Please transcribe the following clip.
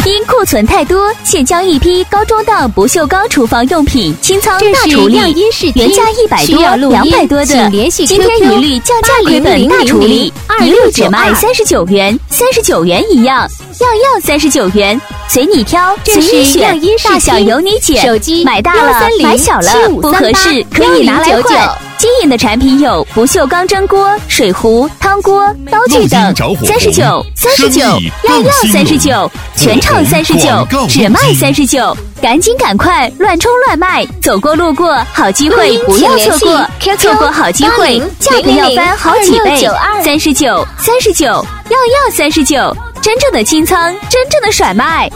因库存太多，现将一批高中档不锈钢厨房用品清仓大处理，原价100多、200多的，今天一律降价亏本大处理，一律只卖39元，39元一样，样样39元，随你挑，随你选，大小由你拣。 手机买大了，买小了，不合适可以拿来换。金银的产品有不锈钢蒸锅、水壶、汤锅、刀具等，39，样样39，全场39，只卖39，赶紧赶快，乱冲乱卖，走过路过，好机会不要错过，错过好机会，价格要翻好几倍，39，样样39，真正的清仓，真正的甩卖。